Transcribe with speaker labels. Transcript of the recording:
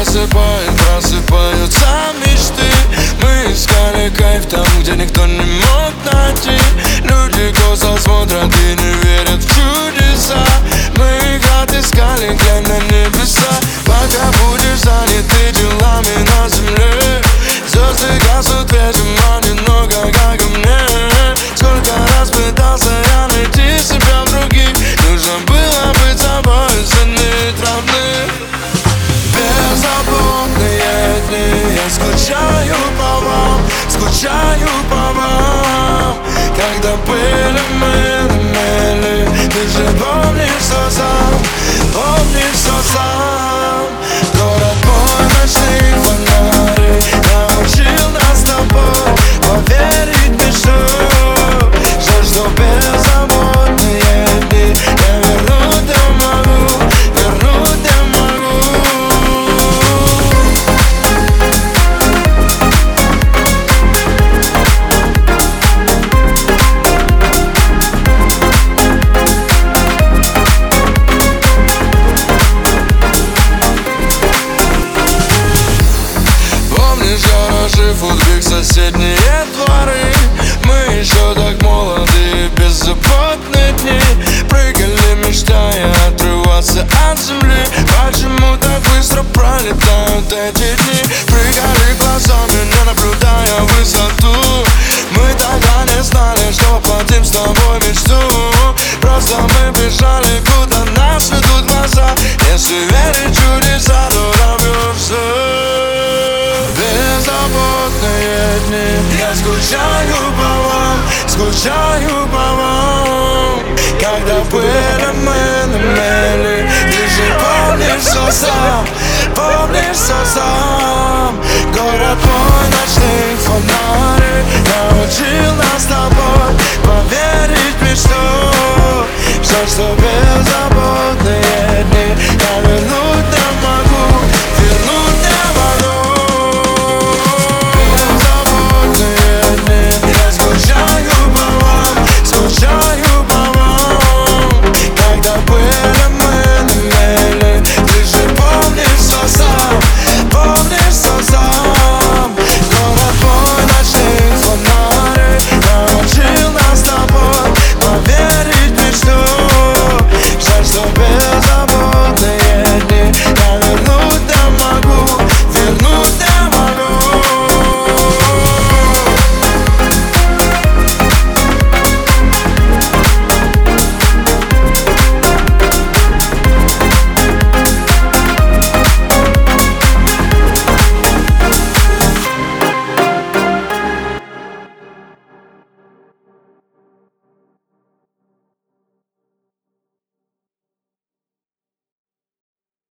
Speaker 1: просыпаются мечты. Мы искали кайф там, где никто не мог найти. Люди косо смотрят и не верят в чудеса. Мы их отыскали, глянь на небеса. Пока будешь заняты делами на земле, звезды гаснут, видимо, немного как и мне. Сколько раз пытался я найти себя в других. Нужно было быть собой, ценить родных. Беззаботные дни, я скучаю по вам, скучаю по вам. Когда были мы на мели, ты же помнишь, что сам, помнишь, что сам. Город мой, ночные фонари научил нас с тобой поверить в мечту. Жаль, что беззаботные дни я вернуть не могу, вернуть не могу. Футбик, соседние дворы. Мы еще так молоды, беззаботные дни. Прыгали, мечтая отрываться от земли. Почему так быстро пролетают эти дни? Прыгали глазами, не наблюдая высоту. Мы тогда не знали, что воплотим с тобой мечту. Просто мы бежали, куда нас ведут глаза. Если верить в чудеса, то добьешься. Беззаботные дни, я скучаю по вам, скучаю по вам. Когда были мы на мели, ты же помнишь, что сам, помнишь, что сам. Город мой, ночные фонари научил нас с тобой поверить в мечту. Жаль, что